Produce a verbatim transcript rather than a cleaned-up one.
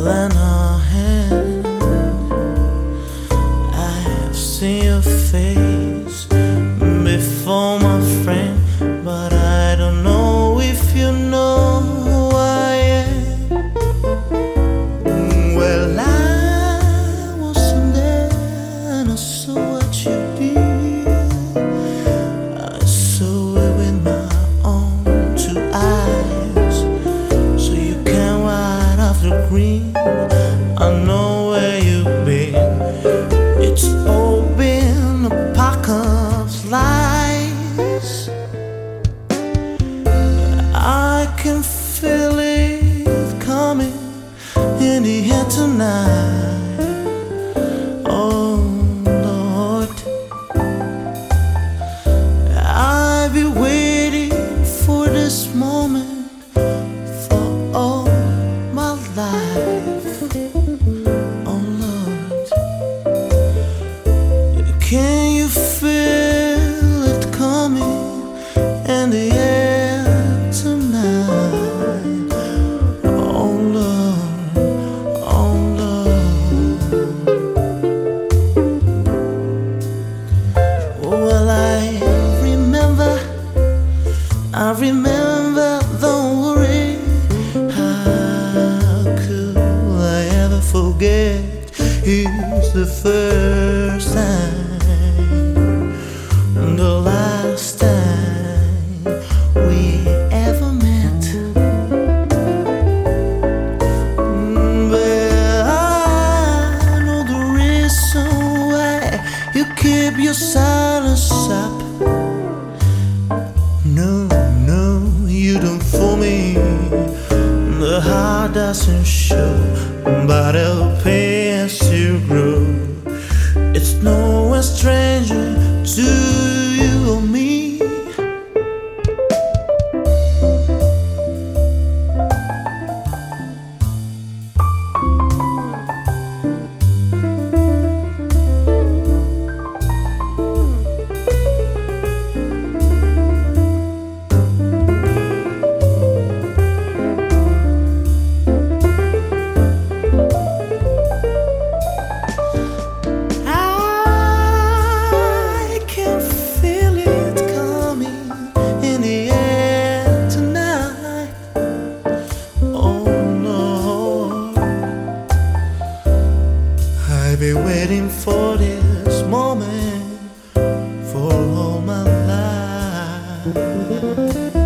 lend a hand. I have seen your face before, my friend, but I don't know if you know who I am. Well, I wasn't there and I saw what you did. I saw it with my own two eyes. So you can wipe off the green. I know where you've been. It's all been a pack of lies. I can feel it coming in the air tonight. Oh Lord, I've been waiting for this moment for all my life. Oh Lord, can you feel it coming in the air tonight? Oh Lord, oh Lord. Well, I remember, I remember, don't worry. How could I ever forget? It's the first time and the last time we ever met. But I know the reason why you keep your silence up. No, no, you don't fool me. The heart doesn't show, but it'll pay as you grow. It's no one stranger to you or me. I've been waiting for this moment for all my life.